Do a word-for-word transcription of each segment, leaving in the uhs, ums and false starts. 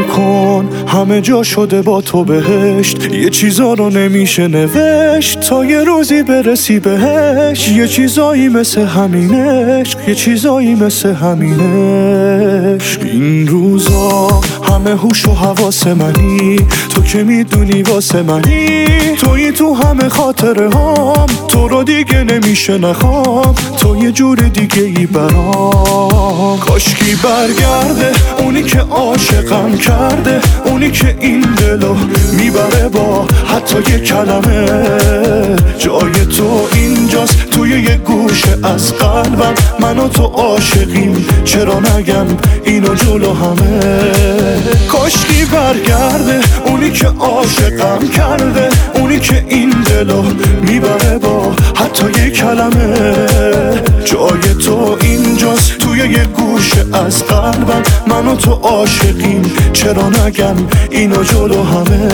کن، همه جا شده با تو بهشت. یه چیزا رو نمیشه نوشت تا یه روزی برسی بهش. یه چیزایی مثل همینش، یه چیزایی مثل همینش. این روزا همه هوش و حواس منی، تو که میدونی واسه منی. تویی تو همه خاطره هام، تو رو دیگه نمیشه نخوام. تو یه جور دیگه ای برام. کاشکی برگرده اونی که عاشقم کرده، اونی که این دلو میبره با حتی یه کلمه. جای تو اینجاست توی یه گوشه از قلبم. من و تو عاشقیم، چرا نگم اینو جلو همه. کاشکی برگرده اونی که عاشقم کرده، اونی که این دلو میبره با حتی یه کلمه. جای تو اینجاست توی یه گوشه از قلبم. من و تو عاشقیم، چرا نگم اینو جلو همه.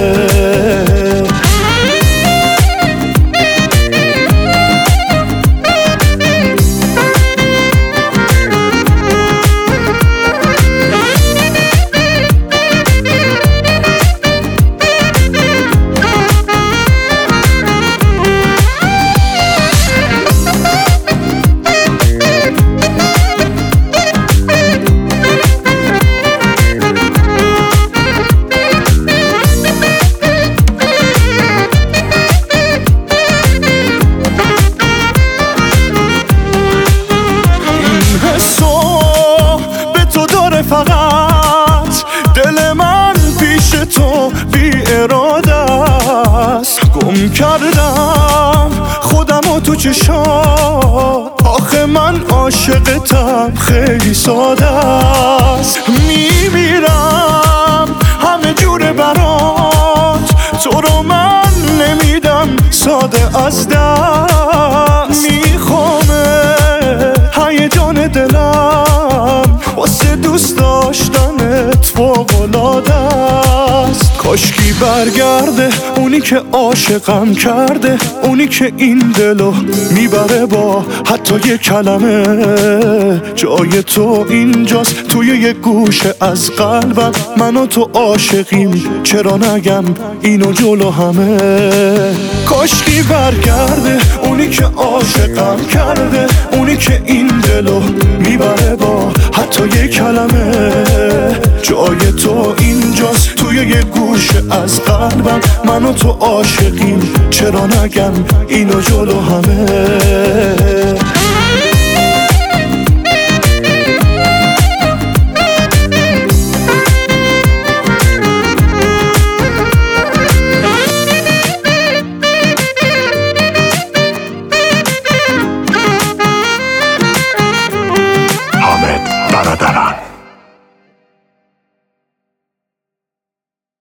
فقط دل من پیش تو بی اراده است. گم کردم خودم و تو چشات، آخه من عاشقتم خیلی ساده است. میمیرم همه جوره برات، تو رو من نمیدم ساده از دست. میخوامه هیجان دلم، واسه دوست داشتنت فوق‌العاده است. کاشکی برگرده اونی که عاشقم کرده، اونی که این دلو میبره با حتی یه کلمه. جای تو اینجاست توی یه گوشه از قلبم. من و تو عاشقیم، چرا نگم اینو جلو همه. کاشکی برگرده اونی که عاشقم کرده، اونی که این دلو میبره با حتی یه کلمه. جای تو اینجاست توی یه گوشه از قلبم. من و تو عاشقیم، چرا نگم اینو جلو همه.